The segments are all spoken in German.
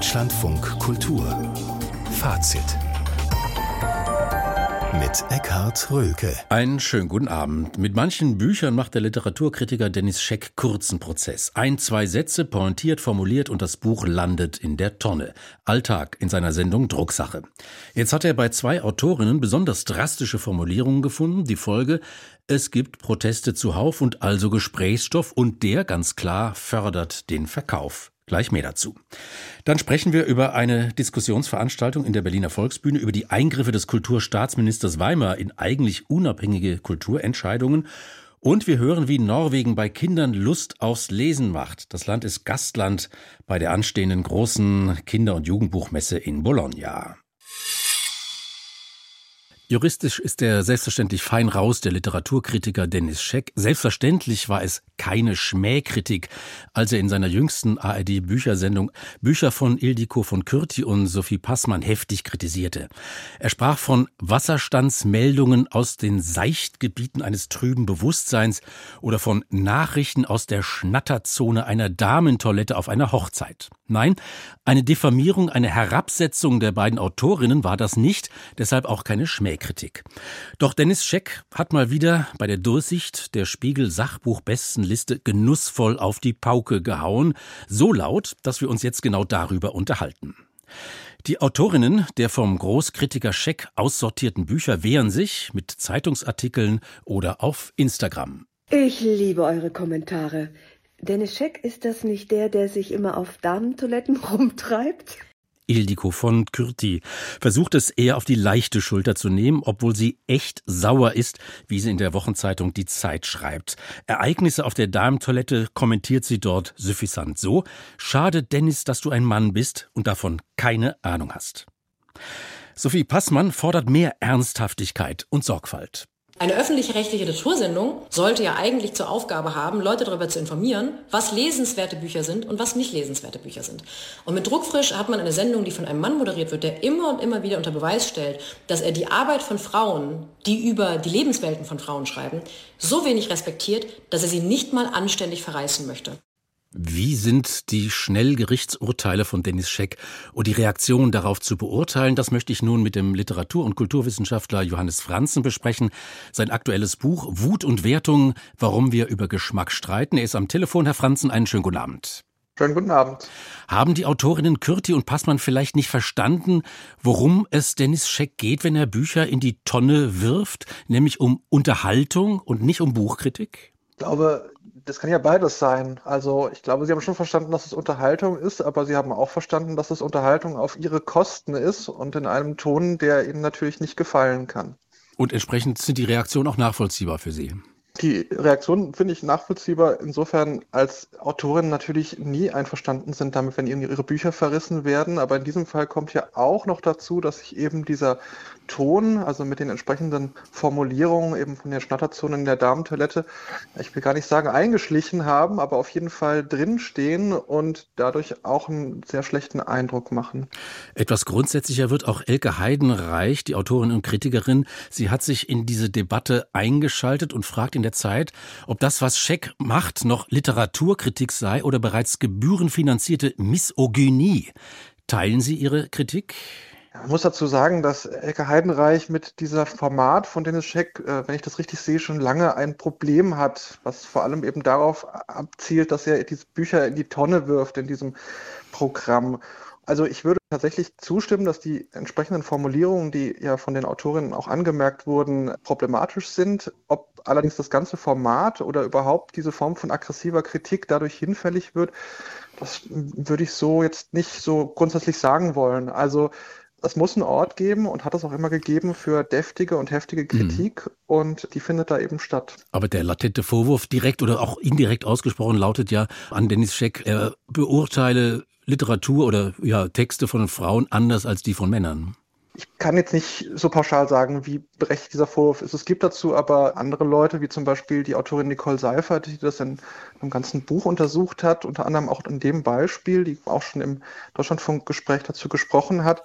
Deutschlandfunk Kultur Fazit mit Eckhard Rölke. Einen schönen guten Abend. Mit manchen Büchern macht der Literaturkritiker Dennis Scheck kurzen Prozess. 1-2 Sätze, pointiert formuliert und das Buch landet in der Tonne. Alltag in seiner Sendung Drucksache. Jetzt hat er bei 2 Autorinnen besonders drastische Formulierungen gefunden. Die Folge: Es gibt Proteste zuhauf und also Gesprächsstoff und der, ganz klar, fördert den Verkauf. Gleich mehr dazu. Dann sprechen wir über eine Diskussionsveranstaltung in der Berliner Volksbühne über die Eingriffe des Kulturstaatsministers Weimer in eigentlich unabhängige Kulturentscheidungen. Und wir hören, wie Norwegen bei Kindern Lust aufs Lesen macht. Das Land ist Gastland bei der anstehenden großen Kinder- und Jugendbuchmesse in Bologna. Juristisch ist er selbstverständlich fein raus, der Literaturkritiker Dennis Scheck. Selbstverständlich war es keine Schmähkritik, als er in seiner jüngsten ARD-Büchersendung Bücher von Ildiko von Kürti und Sophie Passmann heftig kritisierte. Er sprach von Wasserstandsmeldungen aus den Seichtgebieten eines trüben Bewusstseins oder von Nachrichten aus der Schnatterzone einer Damentoilette auf einer Hochzeit. Nein, eine Diffamierung, eine Herabsetzung der beiden Autorinnen war das nicht, deshalb auch keine Schmähkritik. Doch Dennis Scheck hat mal wieder bei der Durchsicht der Spiegel-Sachbuchbestenliste genussvoll auf die Pauke gehauen, so laut, dass wir uns jetzt genau darüber unterhalten. Die Autorinnen der vom Großkritiker Scheck aussortierten Bücher wehren sich mit Zeitungsartikeln oder auf Instagram. Ich liebe eure Kommentare. Dennis Scheck, ist das nicht der sich immer auf Damentoiletten rumtreibt? Ildiko von Kürti versucht es eher auf die leichte Schulter zu nehmen, obwohl sie echt sauer ist, wie sie in der Wochenzeitung Die Zeit schreibt. Ereignisse auf der Damentoilette kommentiert sie dort suffisant so: Schade, Dennis, dass du ein Mann bist und davon keine Ahnung hast. Sophie Passmann fordert mehr Ernsthaftigkeit und Sorgfalt. Eine öffentlich-rechtliche Literatursendung sollte ja eigentlich zur Aufgabe haben, Leute darüber zu informieren, was lesenswerte Bücher sind und was nicht lesenswerte Bücher sind. Und mit Druckfrisch hat man eine Sendung, die von einem Mann moderiert wird, der immer und immer wieder unter Beweis stellt, dass er die Arbeit von Frauen, die über die Lebenswelten von Frauen schreiben, so wenig respektiert, dass er sie nicht mal anständig verreißen möchte. Wie sind die Schnellgerichtsurteile von Dennis Scheck und die Reaktion darauf zu beurteilen? Das möchte ich nun mit dem Literatur- und Kulturwissenschaftler Johannes Franzen besprechen. Sein aktuelles Buch Wut und Wertung, warum wir über Geschmack streiten. Er ist am Telefon. Herr Franzen, einen schönen guten Abend. Schönen guten Abend. Haben die Autorinnen Kürti und Passmann vielleicht nicht verstanden, worum es Dennis Scheck geht, wenn er Bücher in die Tonne wirft, nämlich um Unterhaltung und nicht um Buchkritik? Ich glaube, das kann ja beides sein. Also ich glaube, Sie haben schon verstanden, dass es Unterhaltung ist, aber Sie haben auch verstanden, dass es Unterhaltung auf Ihre Kosten ist und in einem Ton, der Ihnen natürlich nicht gefallen kann. Und entsprechend sind die Reaktionen auch nachvollziehbar für Sie? Die Reaktion finde ich nachvollziehbar insofern, als Autorinnen natürlich nie einverstanden sind damit, wenn ihnen ihre Bücher verrissen werden. Aber in diesem Fall kommt ja auch noch dazu, dass sich eben dieser Ton, also mit den entsprechenden Formulierungen eben von der Schnatterzone in der Damentoilette, ich will gar nicht sagen eingeschlichen haben, aber auf jeden Fall drinstehen und dadurch auch einen sehr schlechten Eindruck machen. Etwas grundsätzlicher wird auch Elke Heidenreich, die Autorin und Kritikerin. Sie hat sich in diese Debatte eingeschaltet und fragt in der Zeit, ob das, was Scheck macht, noch Literaturkritik sei oder bereits gebührenfinanzierte Misogynie. Teilen Sie Ihre Kritik? Man muss dazu sagen, dass Elke Heidenreich mit dieser Format von Dennis Scheck, wenn ich das richtig sehe, schon lange ein Problem hat, was vor allem eben darauf abzielt, dass er diese Bücher in die Tonne wirft in diesem Programm. Also ich würde tatsächlich zustimmen, dass die entsprechenden Formulierungen, die ja von den Autorinnen auch angemerkt wurden, problematisch sind. Ob allerdings das ganze Format oder überhaupt diese Form von aggressiver Kritik dadurch hinfällig wird, das würde ich so jetzt nicht so grundsätzlich sagen wollen. Also es muss einen Ort geben und hat es auch immer gegeben für deftige und heftige Kritik und die findet da eben statt. Aber der latente Vorwurf, direkt oder auch indirekt ausgesprochen, lautet ja an Dennis Scheck, er beurteile Literatur oder Texte von Frauen anders als die von Männern. Ich kann jetzt nicht so pauschal sagen, wie berechtigt dieser Vorwurf ist. Es gibt dazu aber andere Leute, wie zum Beispiel die Autorin Nicole Seifert, die das in einem ganzen Buch untersucht hat, unter anderem auch in dem Beispiel, die auch schon im Deutschlandfunkgespräch dazu gesprochen hat.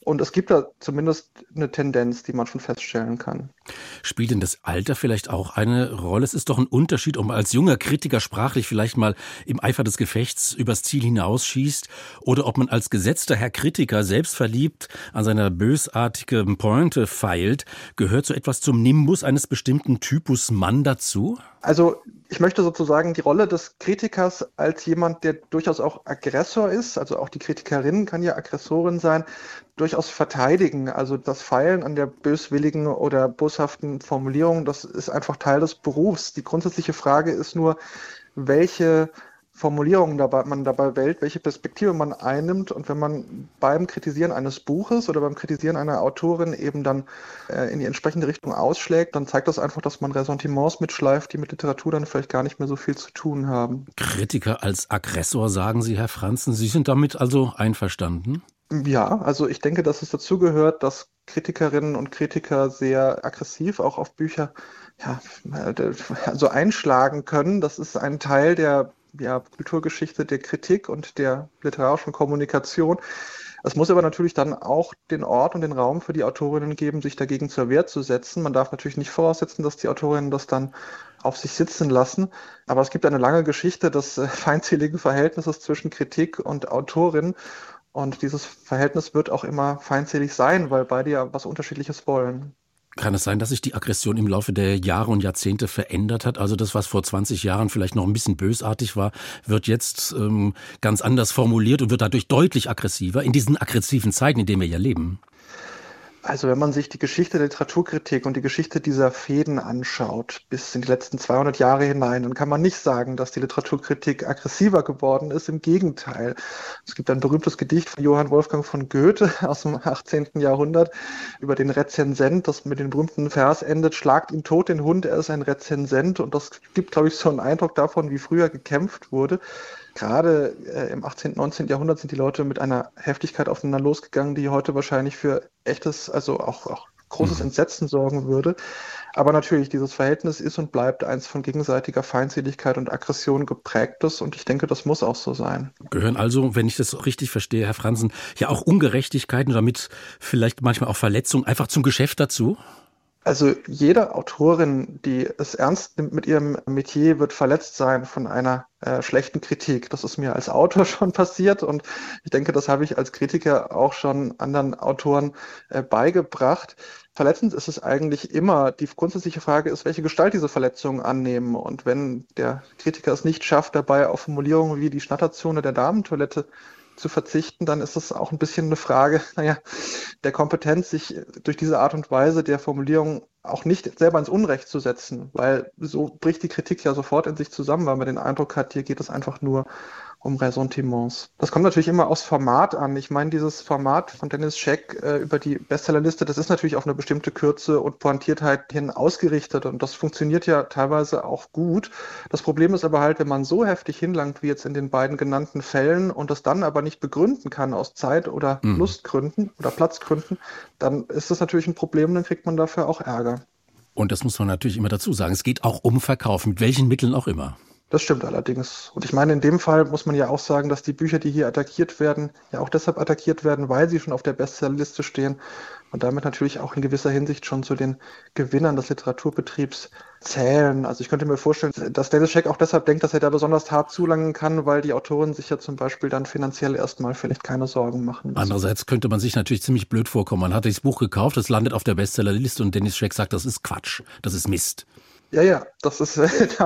Und es gibt da zumindest eine Tendenz, die man schon feststellen kann. Spielt denn das Alter vielleicht auch eine Rolle? Es ist doch ein Unterschied, ob man als junger Kritiker sprachlich vielleicht mal im Eifer des Gefechts übers Ziel hinausschießt oder ob man als gesetzter Herr Kritiker selbstverliebt an seiner bösartigen Pointe feilt. Gehört so etwas zum Nimbus eines bestimmten Typus Mann dazu? Also ich möchte sozusagen die Rolle des Kritikers als jemand, der durchaus auch Aggressor ist, also auch die Kritikerin kann ja Aggressorin sein, durchaus verteidigen. Also das Feilen an der böswilligen oder boshaften Formulierung, das ist einfach Teil des Berufs. Die grundsätzliche Frage ist nur, welche Formulierungen man dabei wählt, welche Perspektive man einnimmt. Und wenn man beim Kritisieren eines Buches oder beim Kritisieren einer Autorin eben dann in die entsprechende Richtung ausschlägt, dann zeigt das einfach, dass man Ressentiments mitschleift, die mit Literatur dann vielleicht gar nicht mehr so viel zu tun haben. Kritiker als Aggressor, sagen Sie, Herr Franzen. Sie sind damit also einverstanden? Ja, also ich denke, dass es dazugehört, dass Kritikerinnen und Kritiker sehr aggressiv auch auf Bücher also einschlagen können. Das ist ein Teil der Kulturgeschichte, der Kritik und der literarischen Kommunikation. Es muss aber natürlich dann auch den Ort und den Raum für die Autorinnen geben, sich dagegen zur Wehr zu setzen. Man darf natürlich nicht voraussetzen, dass die Autorinnen das dann auf sich sitzen lassen. Aber es gibt eine lange Geschichte des feindseligen Verhältnisses zwischen Kritik und Autorin. Und dieses Verhältnis wird auch immer feindselig sein, weil beide ja was Unterschiedliches wollen. Kann es sein, dass sich die Aggression im Laufe der Jahre und Jahrzehnte verändert hat? Also das, was vor 20 Jahren vielleicht noch ein bisschen bösartig war, wird jetzt ganz anders formuliert und wird dadurch deutlich aggressiver in diesen aggressiven Zeiten, in denen wir ja leben. Also wenn man sich die Geschichte der Literaturkritik und die Geschichte dieser Fäden anschaut, bis in die letzten 200 Jahre hinein, dann kann man nicht sagen, dass die Literaturkritik aggressiver geworden ist. Im Gegenteil. Es gibt ein berühmtes Gedicht von Johann Wolfgang von Goethe aus dem 18. Jahrhundert über den Rezensent, das mit dem berühmten Vers endet: Schlagt ihn tot, den Hund, er ist ein Rezensent. Und das gibt, glaube ich, so einen Eindruck davon, wie früher gekämpft wurde. Gerade im 18., 19. Jahrhundert sind die Leute mit einer Heftigkeit aufeinander losgegangen, die heute wahrscheinlich für echtes, also auch großes Entsetzen sorgen würde. Aber natürlich, dieses Verhältnis ist und bleibt eins von gegenseitiger Feindseligkeit und Aggression geprägtes. Und ich denke, das muss auch so sein. Gehören also, wenn ich das richtig verstehe, Herr Franzen, ja auch Ungerechtigkeiten oder mit vielleicht manchmal auch Verletzungen einfach zum Geschäft dazu? Also jede Autorin, die es ernst nimmt mit ihrem Metier, wird verletzt sein von einer schlechten Kritik. Das ist mir als Autor schon passiert und ich denke, das habe ich als Kritiker auch schon anderen Autoren beigebracht. Verletzend ist es eigentlich immer. Die grundsätzliche Frage ist, welche Gestalt diese Verletzungen annehmen. Und wenn der Kritiker es nicht schafft, dabei auf Formulierungen wie die Schnatterzone der Damentoilette zu verzichten, dann ist es auch ein bisschen eine Frage, der Kompetenz, sich durch diese Art und Weise der Formulierung auch nicht selber ins Unrecht zu setzen, weil so bricht die Kritik ja sofort in sich zusammen, weil man den Eindruck hat, hier geht es einfach nur um Ressentiments. Das kommt natürlich immer aufs Format an. Ich meine, dieses Format von Dennis Scheck über die Bestsellerliste, das ist natürlich auf eine bestimmte Kürze und Pointiertheit hin ausgerichtet und das funktioniert ja teilweise auch gut. Das Problem ist aber halt, wenn man so heftig hinlangt wie jetzt in den beiden genannten Fällen und das dann aber nicht begründen kann aus Zeit- oder Lustgründen oder Platzgründen, dann ist das natürlich ein Problem, dann kriegt man dafür auch Ärger. Und das muss man natürlich immer dazu sagen. Es geht auch um Verkauf, mit welchen Mitteln auch immer. Das stimmt allerdings. Und ich meine, in dem Fall muss man ja auch sagen, dass die Bücher, die hier attackiert werden, ja auch deshalb attackiert werden, weil sie schon auf der Bestsellerliste stehen und damit natürlich auch in gewisser Hinsicht schon zu den Gewinnern des Literaturbetriebs zählen. Also ich könnte mir vorstellen, dass Dennis Scheck auch deshalb denkt, dass er da besonders hart zulangen kann, weil die Autoren sich ja zum Beispiel dann finanziell erstmal vielleicht keine Sorgen machen müssen. Andererseits könnte man sich natürlich ziemlich blöd vorkommen. Man hat das Buch gekauft, es landet auf der Bestsellerliste und Dennis Scheck sagt, das ist Quatsch, das ist Mist. Ja, das ist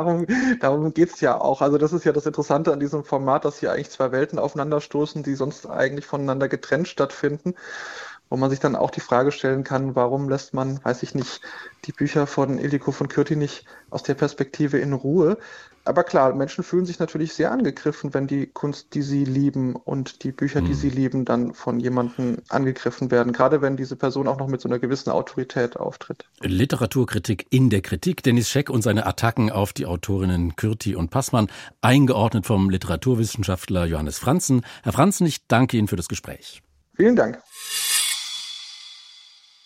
darum geht's ja auch. Also das ist ja das Interessante an diesem Format, dass hier eigentlich zwei Welten aufeinanderstoßen, die sonst eigentlich voneinander getrennt stattfinden. Wo man sich dann auch die Frage stellen kann, warum lässt man, weiß ich nicht, die Bücher von Ildiko von Kürti nicht aus der Perspektive in Ruhe. Aber klar, Menschen fühlen sich natürlich sehr angegriffen, wenn die Kunst, die sie lieben und die Bücher, die sie lieben, dann von jemandem angegriffen werden. Gerade wenn diese Person auch noch mit so einer gewissen Autorität auftritt. Literaturkritik in der Kritik. Dennis Scheck und seine Attacken auf die Autorinnen Kürti und Passmann, eingeordnet vom Literaturwissenschaftler Johannes Franzen. Herr Franzen, ich danke Ihnen für das Gespräch. Vielen Dank.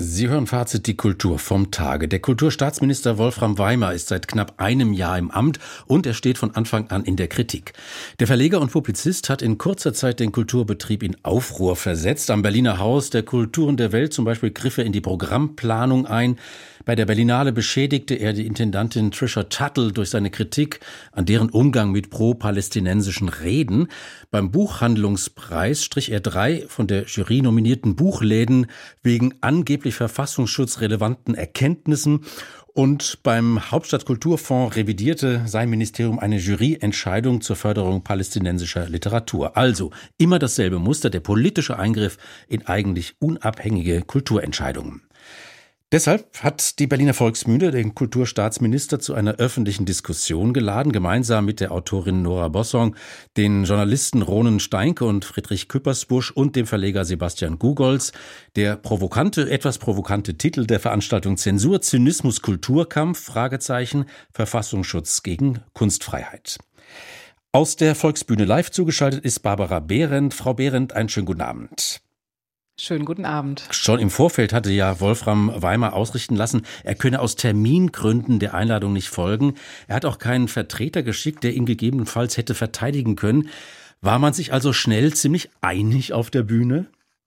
Sie hören Fazit, die Kultur vom Tage. Der Kulturstaatsminister Wolfram Weimar ist seit knapp einem Jahr im Amt und er steht von Anfang an in der Kritik. Der Verleger und Publizist hat in kurzer Zeit den Kulturbetrieb in Aufruhr versetzt. Am Berliner Haus der Kulturen der Welt zum Beispiel griff er in die Programmplanung ein. Bei der Berlinale beschädigte er die Intendantin Trisha Tuttle durch seine Kritik an deren Umgang mit pro-palästinensischen Reden. Beim Buchhandlungspreis strich er 3 von der Jury nominierten Buchläden wegen angeblich verfassungsschutzrelevanten Erkenntnissen. Und beim Hauptstadtkulturfonds revidierte sein Ministerium eine Juryentscheidung zur Förderung palästinensischer Literatur. Also immer dasselbe Muster, der politische Eingriff in eigentlich unabhängige Kulturentscheidungen. Deshalb hat die Berliner Volksbühne den Kulturstaatsminister zu einer öffentlichen Diskussion geladen, gemeinsam mit der Autorin Nora Bossong, den Journalisten Ronen Steinke und Friedrich Küppersbusch und dem Verleger Sebastian Gugolz. Der etwas provokante Titel der Veranstaltung: Zensur, Zynismus, Kulturkampf, Fragezeichen, Verfassungsschutz gegen Kunstfreiheit. Aus der Volksbühne live zugeschaltet ist Barbara Behrendt. Frau Behrendt, einen schönen guten Abend. Schönen guten Abend. Schon im Vorfeld hatte ja Wolfram Weimar ausrichten lassen, er könne aus Termingründen der Einladung nicht folgen. Er hat auch keinen Vertreter geschickt, der ihn gegebenenfalls hätte verteidigen können. War man sich also schnell ziemlich einig auf der Bühne?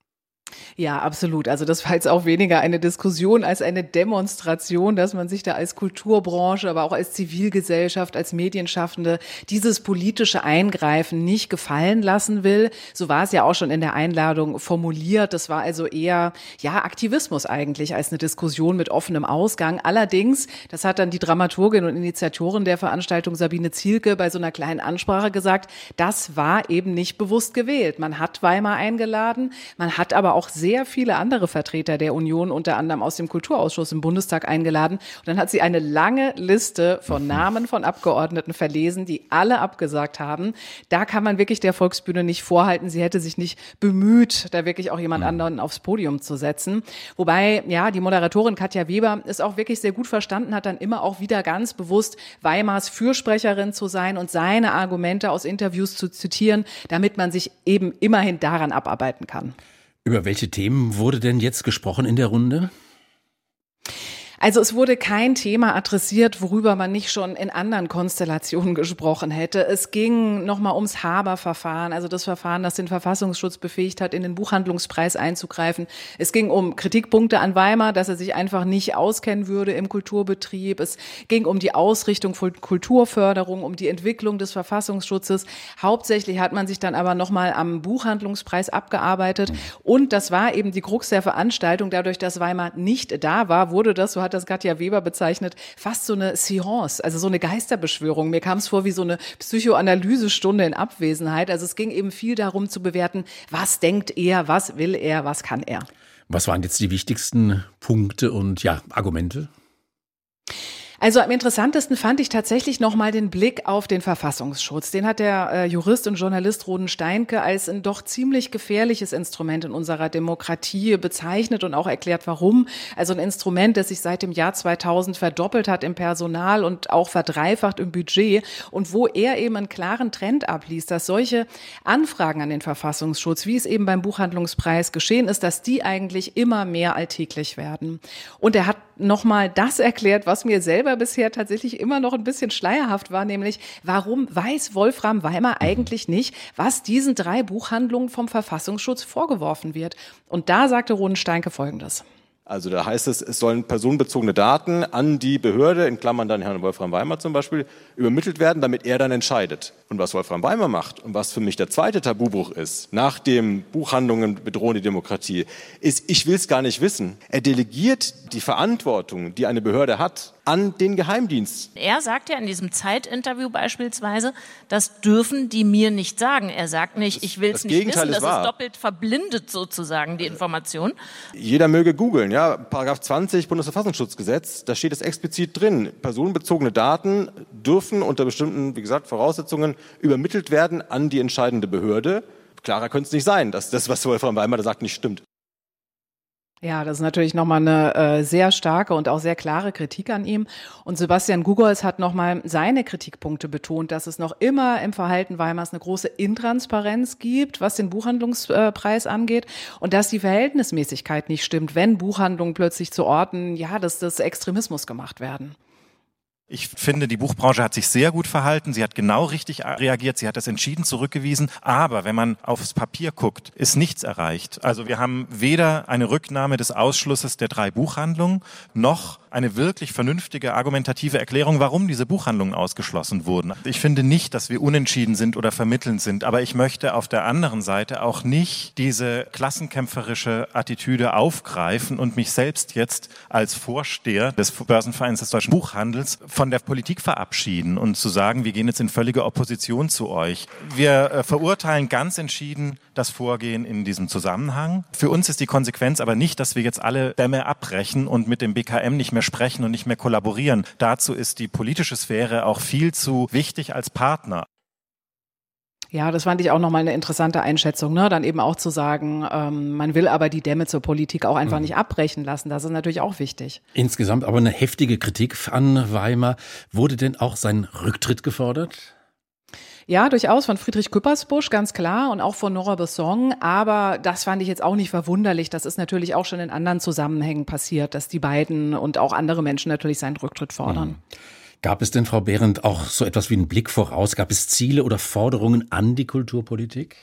Ja, absolut. Also das war jetzt auch weniger eine Diskussion als eine Demonstration, dass man sich da als Kulturbranche, aber auch als Zivilgesellschaft, als Medienschaffende dieses politische Eingreifen nicht gefallen lassen will. So war es ja auch schon in der Einladung formuliert. Das war also eher, Aktivismus eigentlich als eine Diskussion mit offenem Ausgang. Allerdings, das hat dann die Dramaturgin und Initiatorin der Veranstaltung Sabine Zielke bei so einer kleinen Ansprache gesagt, das war eben nicht bewusst gewählt. Man hat Weimar eingeladen, man hat aber auch sehr viele andere Vertreter der Union, unter anderem aus dem Kulturausschuss im Bundestag, eingeladen. Und dann hat sie eine lange Liste von Namen von Abgeordneten verlesen, die alle abgesagt haben. Da kann man wirklich der Volksbühne nicht vorhalten, sie hätte sich nicht bemüht, da wirklich auch jemand anderen aufs Podium zu setzen. Wobei, die Moderatorin Katja Weber es auch wirklich sehr gut verstanden hat, dann immer auch wieder ganz bewusst Weimars Fürsprecherin zu sein und seine Argumente aus Interviews zu zitieren, damit man sich eben immerhin daran abarbeiten kann. Über welche Themen wurde denn jetzt gesprochen in der Runde? Also es wurde kein Thema adressiert, worüber man nicht schon in anderen Konstellationen gesprochen hätte. Es ging nochmal ums Haber-Verfahren, also das Verfahren, das den Verfassungsschutz befähigt hat, in den Buchhandlungspreis einzugreifen. Es ging um Kritikpunkte an Weimar, dass er sich einfach nicht auskennen würde im Kulturbetrieb. Es ging um die Ausrichtung von Kulturförderung, um die Entwicklung des Verfassungsschutzes. Hauptsächlich hat man sich dann aber nochmal am Buchhandlungspreis abgearbeitet. Und das war eben die Krux der Veranstaltung. Dadurch, dass Weimar nicht da war, wurde das, so hat das Katja Weber bezeichnet, fast so eine Seance, also so eine Geisterbeschwörung. Mir kam es vor wie so eine Psychoanalysestunde in Abwesenheit. Also es ging eben viel darum zu bewerten, was denkt er, was will er, was kann er. Was waren jetzt die wichtigsten Punkte und Argumente? Also am interessantesten fand ich tatsächlich nochmal den Blick auf den Verfassungsschutz. Den hat der Jurist und Journalist Ronen Steinke als ein doch ziemlich gefährliches Instrument in unserer Demokratie bezeichnet und auch erklärt, warum. Also ein Instrument, das sich seit dem Jahr 2000 verdoppelt hat im Personal und auch verdreifacht im Budget und wo er eben einen klaren Trend abliest, dass solche Anfragen an den Verfassungsschutz, wie es eben beim Buchhandlungspreis geschehen ist, dass die eigentlich immer mehr alltäglich werden. Und er hat nochmal das erklärt, was mir selber bisher tatsächlich immer noch ein bisschen schleierhaft war, nämlich warum weiß Wolfram Weimar eigentlich nicht, was diesen 3 Buchhandlungen vom Verfassungsschutz vorgeworfen wird. Und da sagte Ronen Steinke Folgendes. Also da heißt es sollen personenbezogene Daten an die Behörde, in Klammern dann Herrn Wolfram Weimar zum Beispiel, übermittelt werden, damit er dann entscheidet. Und was Wolfram Weimar macht und was für mich der zweite Tabubruch ist, nach dem Buchhandlungen bedrohen die Demokratie, ist, ich will es gar nicht wissen. Er delegiert die Verantwortung, die eine Behörde hat, an den Geheimdienst. Er sagt ja in diesem Zeitinterview beispielsweise, das dürfen die mir nicht sagen. Er sagt nicht, ich will es nicht wissen, das ist doppelt verblindet sozusagen, die Information. Jeder möge googeln, Paragraph 20 Bundesverfassungsschutzgesetz, da steht es explizit drin, personenbezogene Daten dürfen unter bestimmten, wie gesagt, Voraussetzungen übermittelt werden an die entscheidende Behörde. Klarer könnte es nicht sein, dass das, was Wolfram Weimar da sagt, nicht stimmt. Ja, das ist natürlich nochmal eine sehr starke und auch sehr klare Kritik an ihm. Und Sebastian Gugolz hat nochmal seine Kritikpunkte betont, dass es noch immer im Verhalten Weimars eine große Intransparenz gibt, was den Buchhandlungspreis angeht und dass die Verhältnismäßigkeit nicht stimmt, wenn Buchhandlungen plötzlich zu Orten, des Extremismus gemacht werden. Ich finde, die Buchbranche hat sich sehr gut verhalten. Sie hat genau richtig reagiert. Sie hat das entschieden zurückgewiesen. Aber wenn man aufs Papier guckt, ist nichts erreicht. Also wir haben weder eine Rücknahme des Ausschlusses der 3 Buchhandlungen, noch eine wirklich vernünftige argumentative Erklärung, warum diese Buchhandlungen ausgeschlossen wurden. Ich finde nicht, dass wir unentschieden sind oder vermittelnd sind. Aber ich möchte auf der anderen Seite auch nicht diese klassenkämpferische Attitüde aufgreifen und mich selbst jetzt als Vorsteher des Börsenvereins des Deutschen Buchhandels von der Politik verabschieden und zu sagen, wir gehen jetzt in völlige Opposition zu euch. Wir verurteilen ganz entschieden das Vorgehen in diesem Zusammenhang. Für uns ist die Konsequenz aber nicht, dass wir jetzt alle Dämme abbrechen und mit dem BKM nicht mehr sprechen und nicht mehr kollaborieren. Dazu ist die politische Sphäre auch viel zu wichtig als Partner. Ja, das fand ich auch nochmal eine interessante Einschätzung, ne? Dann eben auch zu sagen, man will aber die Dämme zur Politik auch einfach nicht abbrechen lassen. Das ist natürlich auch wichtig. Insgesamt aber eine heftige Kritik an Weimar. Wurde denn auch sein Rücktritt gefordert? Ja, durchaus von Friedrich Küppersbusch, ganz klar, und auch von Nora Besson. Aber das fand ich jetzt auch nicht verwunderlich. Das ist natürlich auch schon in anderen Zusammenhängen passiert, dass die beiden und auch andere Menschen natürlich seinen Rücktritt fordern. Gab es denn, Frau Behrendt, auch so etwas wie einen Blick voraus? Gab es Ziele oder Forderungen an die Kulturpolitik?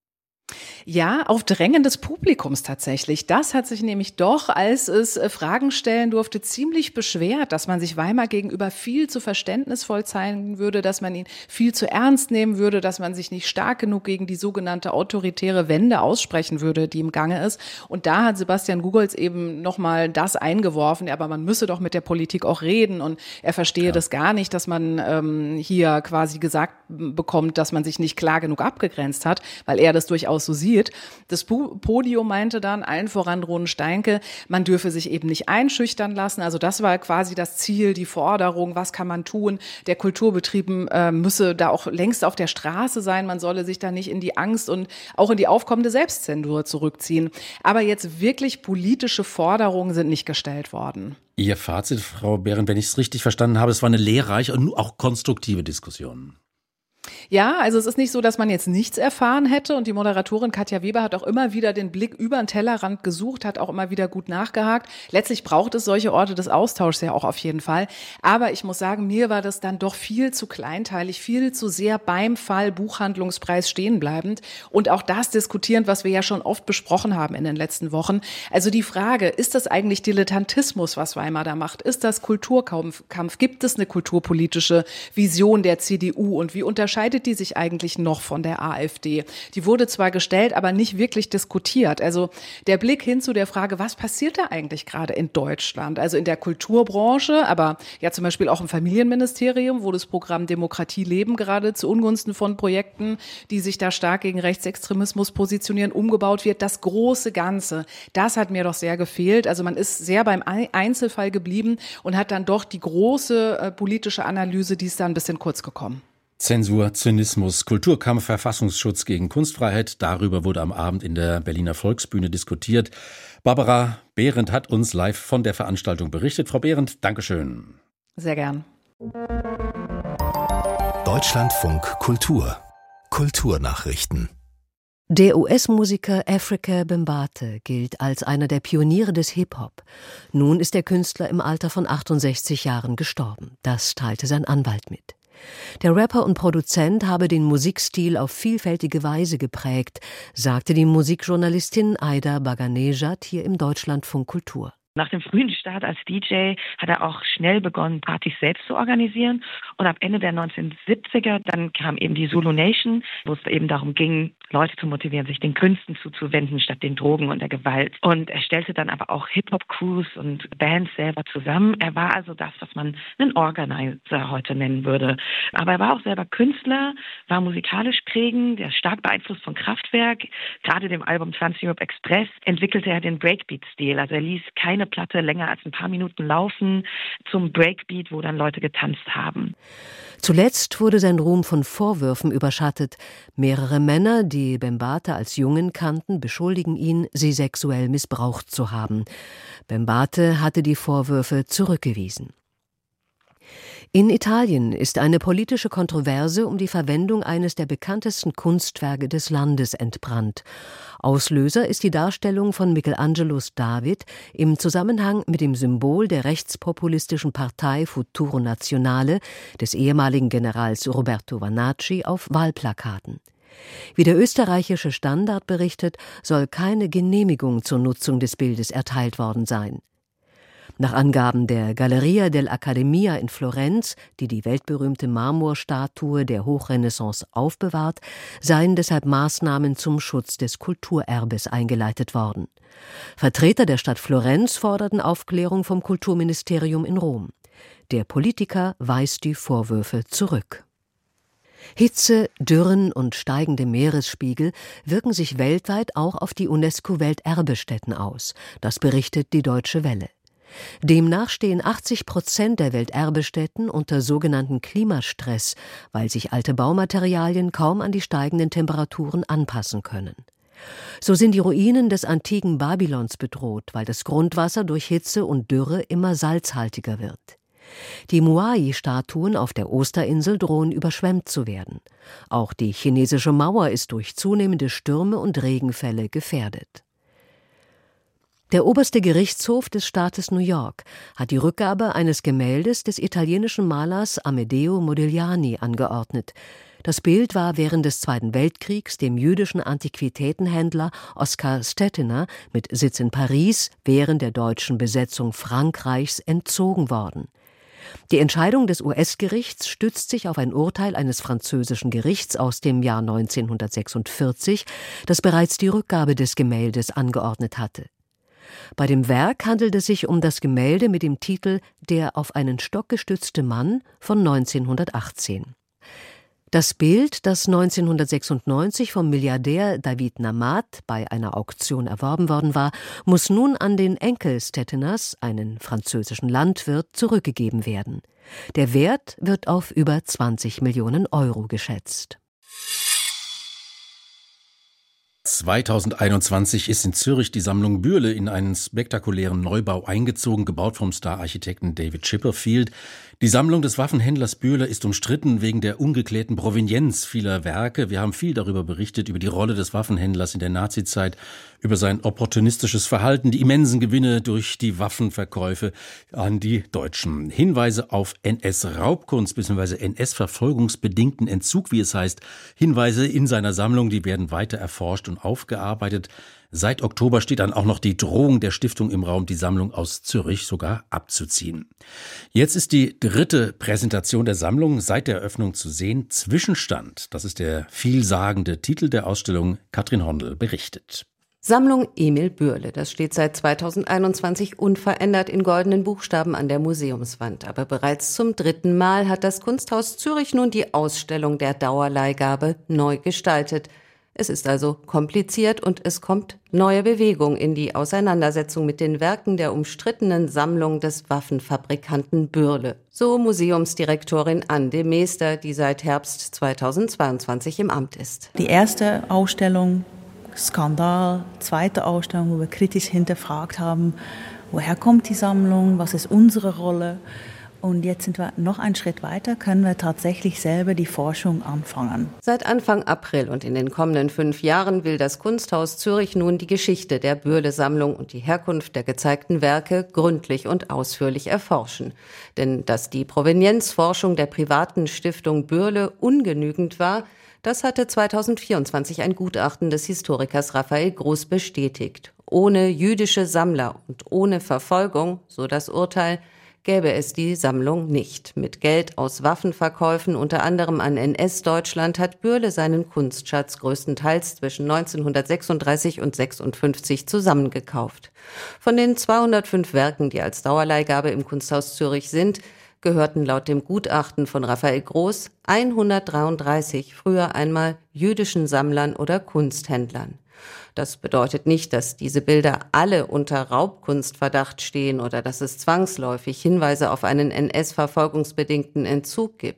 Ja, auf Drängen des Publikums tatsächlich. Das hat sich nämlich doch, als es Fragen stellen durfte, ziemlich beschwert, dass man sich Weimar gegenüber viel zu verständnisvoll zeigen würde, dass man ihn viel zu ernst nehmen würde, dass man sich nicht stark genug gegen die sogenannte autoritäre Wende aussprechen würde, die im Gange ist. Und da hat Sebastian Gugolz eben nochmal das eingeworfen, aber man müsse doch mit der Politik auch reden und er verstehe das gar nicht, dass man hier quasi gesagt bekommt, dass man sich nicht klar genug abgegrenzt hat, weil er das durchaus so sieht. Das Podium meinte dann, allen voran Ronen Steinke, man dürfe sich eben nicht einschüchtern lassen. Also das war quasi das Ziel, die Forderung, was kann man tun? Der Kulturbetrieb müsse da auch längst auf der Straße sein. Man solle sich da nicht in die Angst und auch in die aufkommende Selbstzensur zurückziehen. Aber jetzt wirklich politische Forderungen sind nicht gestellt worden. Ihr Fazit, Frau Behrendt, wenn ich es richtig verstanden habe, es war eine lehrreiche und auch konstruktive Diskussion. Ja, also es ist nicht so, dass man jetzt nichts erfahren hätte und die Moderatorin Katja Weber hat auch immer wieder den Blick über den Tellerrand gesucht, hat auch immer wieder gut nachgehakt. Letztlich braucht es solche Orte des Austauschs ja auch auf jeden Fall. Aber ich muss sagen, mir war das dann doch viel zu kleinteilig, viel zu sehr beim Fall Buchhandlungspreis stehen bleibend und auch das diskutierend, was wir ja schon oft besprochen haben in den letzten Wochen. Also die Frage, ist das eigentlich Dilettantismus, was Weimar da macht? Ist das Kulturkampf? Gibt es eine kulturpolitische Vision der CDU und wie unterscheidet die sich eigentlich noch von der AfD? Die wurde zwar gestellt, aber nicht wirklich diskutiert. Also der Blick hin zu der Frage, was passiert da eigentlich gerade in Deutschland? Also in der Kulturbranche, aber ja zum Beispiel auch im Familienministerium, wo das Programm Demokratie leben gerade zu Ungunsten von Projekten, die sich da stark gegen Rechtsextremismus positionieren, umgebaut wird. Das große Ganze, das hat mir doch sehr gefehlt. Also man ist sehr beim Einzelfall geblieben und hat dann doch die große politische Analyse, die ist da ein bisschen kurz gekommen. Zensur, Zynismus, Kulturkampf, Verfassungsschutz gegen Kunstfreiheit. Darüber wurde am Abend in der Berliner Volksbühne diskutiert. Barbara Behrendt hat uns live von der Veranstaltung berichtet. Frau Behrendt, Dankeschön. Sehr gern. Deutschlandfunk Kultur. Kulturnachrichten. Der US-Musiker Afrika Bambaataa gilt als einer der Pioniere des Hip-Hop. Nun ist der Künstler im Alter von 68 Jahren gestorben. Das teilte sein Anwalt mit. Der Rapper und Produzent habe den Musikstil auf vielfältige Weise geprägt, sagte die Musikjournalistin Aida Baganejad hier im Deutschlandfunk Kultur. Nach dem frühen Start als DJ hat er auch schnell begonnen, Partys selbst zu organisieren. Und ab Ende der 1970er, dann kam eben die Zulu Nation, wo es eben darum ging, Leute zu motivieren, sich den Künsten zuzuwenden, statt den Drogen und der Gewalt. Und er stellte dann aber auch Hip-Hop-Crews und Bands selber zusammen. Er war also das, was man einen Organizer heute nennen würde. Aber er war auch selber Künstler, war musikalisch prägend, der stark beeinflusst von Kraftwerk. Gerade dem Album Trans-Europe Express entwickelte er den Breakbeat-Stil. Also er ließ keine Platte länger als ein paar Minuten laufen zum Breakbeat, wo dann Leute getanzt haben. Zuletzt wurde sein Ruhm von Vorwürfen überschattet. Mehrere Männer, die die Bembate als Jungen kannten, beschuldigen ihn, sie sexuell missbraucht zu haben. Bembate hatte die Vorwürfe zurückgewiesen. In Italien ist eine politische Kontroverse um die Verwendung eines der bekanntesten Kunstwerke des Landes entbrannt. Auslöser ist die Darstellung von Michelangelos David im Zusammenhang mit dem Symbol der rechtspopulistischen Partei Futuro Nazionale des ehemaligen Generals Roberto Vannacci auf Wahlplakaten. Wie der österreichische Standard berichtet, soll keine Genehmigung zur Nutzung des Bildes erteilt worden sein. Nach Angaben der Galleria dell'Accademia in Florenz, die die weltberühmte Marmorstatue der Hochrenaissance aufbewahrt, seien deshalb Maßnahmen zum Schutz des Kulturerbes eingeleitet worden. Vertreter der Stadt Florenz forderten Aufklärung vom Kulturministerium in Rom. Der Politiker weist die Vorwürfe zurück. Hitze, Dürren und steigende Meeresspiegel wirken sich weltweit auch auf die UNESCO-Welterbestätten aus. Das berichtet die Deutsche Welle. Demnach stehen 80% der Welterbestätten unter sogenannten Klimastress, weil sich alte Baumaterialien kaum an die steigenden Temperaturen anpassen können. So sind die Ruinen des antiken Babylons bedroht, weil das Grundwasser durch Hitze und Dürre immer salzhaltiger wird. Die Moai-Statuen auf der Osterinsel drohen überschwemmt zu werden. Auch die chinesische Mauer ist durch zunehmende Stürme und Regenfälle gefährdet. Der oberste Gerichtshof des Staates New York hat die Rückgabe eines Gemäldes des italienischen Malers Amedeo Modigliani angeordnet. Das Bild war während des Zweiten Weltkriegs dem jüdischen Antiquitätenhändler Oskar Stettiner mit Sitz in Paris während der deutschen Besetzung Frankreichs entzogen worden. Die Entscheidung des US-Gerichts stützt sich auf ein Urteil eines französischen Gerichts aus dem Jahr 1946, das bereits die Rückgabe des Gemäldes angeordnet hatte. Bei dem Werk handelt es sich um das Gemälde mit dem Titel »Der auf einen Stock gestützte Mann« von 1918. Das Bild, das 1996 vom Milliardär David Namat bei einer Auktion erworben worden war, muss nun an den Enkel Stettiners, einen französischen Landwirt, zurückgegeben werden. Der Wert wird auf über 20 Millionen Euro geschätzt. 2021 ist in Zürich die Sammlung Bürle in einen spektakulären Neubau eingezogen, gebaut vom Star-Architekten David Chipperfield. Die Sammlung des Waffenhändlers Bürle ist umstritten wegen der ungeklärten Provenienz vieler Werke. Wir haben viel darüber berichtet, über die Rolle des Waffenhändlers in der Nazizeit, über sein opportunistisches Verhalten, die immensen Gewinne durch die Waffenverkäufe an die Deutschen. Hinweise auf NS-Raubkunst bzw. NS-verfolgungsbedingten Entzug, wie es heißt. Hinweise in seiner Sammlung, die werden weiter erforscht und aufgearbeitet. Seit Oktober steht dann auch noch die Drohung der Stiftung im Raum, die Sammlung aus Zürich sogar abzuziehen. Jetzt ist die dritte Präsentation der Sammlung seit der Eröffnung zu sehen. Zwischenstand, das ist der vielsagende Titel der Ausstellung. Katrin Hondel berichtet. Sammlung Emil Bürle, das steht seit 2021 unverändert in goldenen Buchstaben an der Museumswand. Aber bereits zum 3. Mal hat das Kunsthaus Zürich nun die Ausstellung der Dauerleihgabe neu gestaltet. Es ist also kompliziert und es kommt neue Bewegung in die Auseinandersetzung mit den Werken der umstrittenen Sammlung des Waffenfabrikanten Bürle. So Museumsdirektorin Ande Meester, die seit Herbst 2022 im Amt ist. Die erste Ausstellung, Skandal, zweite Ausstellung, wo wir kritisch hinterfragt haben, woher kommt die Sammlung, was ist unsere Rolle? Und jetzt sind wir noch einen Schritt weiter, können wir tatsächlich selber die Forschung anfangen. Seit Anfang April und in den kommenden 5 Jahren will das Kunsthaus Zürich nun die Geschichte der Bürle-Sammlung und die Herkunft der gezeigten Werke gründlich und ausführlich erforschen. Denn dass die Provenienzforschung der privaten Stiftung Bürle ungenügend war, das hatte 2024 ein Gutachten des Historikers Raphael Groß bestätigt. Ohne jüdische Sammler und ohne Verfolgung, so das Urteil, gäbe es die Sammlung nicht. Mit Geld aus Waffenverkäufen, unter anderem an NS-Deutschland, hat Bürle seinen Kunstschatz größtenteils zwischen 1936 und 1956 zusammengekauft. Von den 205 Werken, die als Dauerleihgabe im Kunsthaus Zürich sind, gehörten laut dem Gutachten von Raphael Groß 133 früher einmal jüdischen Sammlern oder Kunsthändlern. Das bedeutet nicht, dass diese Bilder alle unter Raubkunstverdacht stehen oder dass es zwangsläufig Hinweise auf einen NS-verfolgungsbedingten Entzug gibt.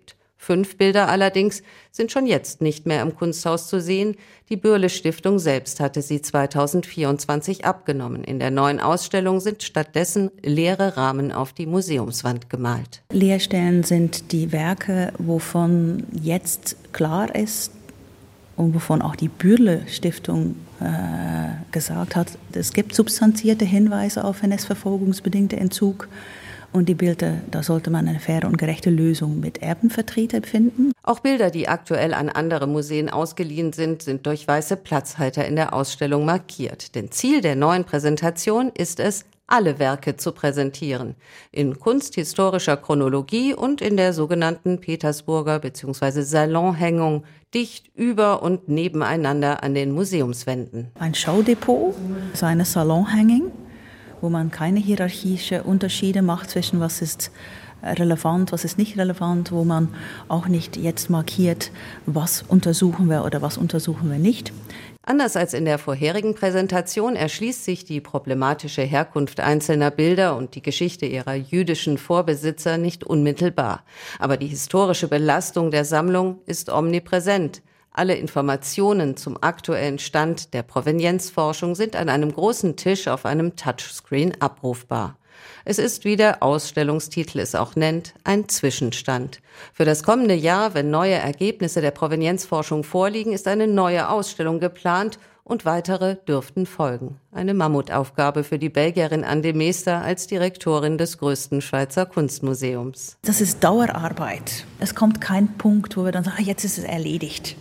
5 Bilder allerdings sind schon jetzt nicht mehr im Kunsthaus zu sehen. Die Bürle-Stiftung selbst hatte sie 2024 abgenommen. In der neuen Ausstellung sind stattdessen leere Rahmen auf die Museumswand gemalt. Leerstellen sind die Werke, wovon jetzt klar ist und wovon auch die Bürle-Stiftung gesagt hat, es gibt substanzierte Hinweise auf NS-verfolgungsbedingten Entzug. Und die Bilder, da sollte man eine faire und gerechte Lösung mit Erbenvertretern finden. Auch Bilder, die aktuell an andere Museen ausgeliehen sind durch weiße Platzhalter in der Ausstellung markiert. Denn Ziel der neuen Präsentation ist es, alle Werke zu präsentieren. In kunsthistorischer Chronologie und in der sogenannten Petersburger bzw. Salonhängung, dicht über und nebeneinander an den Museumswänden. Ein Schaudepot, so eine Salonhanging, wo man keine hierarchischen Unterschiede macht zwischen was ist relevant, was ist nicht relevant, wo man auch nicht jetzt markiert, was untersuchen wir oder was untersuchen wir nicht. Anders als in der vorherigen Präsentation erschließt sich die problematische Herkunft einzelner Bilder und die Geschichte ihrer jüdischen Vorbesitzer nicht unmittelbar. Aber die historische Belastung der Sammlung ist omnipräsent. Alle Informationen zum aktuellen Stand der Provenienzforschung sind an einem großen Tisch auf einem Touchscreen abrufbar. Es ist, wie der Ausstellungstitel es auch nennt, ein Zwischenstand. Für das kommende Jahr, wenn neue Ergebnisse der Provenienzforschung vorliegen, ist eine neue Ausstellung geplant und weitere dürften folgen. Eine Mammutaufgabe für die Belgierin Anne de Meester als Direktorin des größten Schweizer Kunstmuseums. Das ist Dauerarbeit. Es kommt kein Punkt, wo wir dann sagen, jetzt ist es erledigt.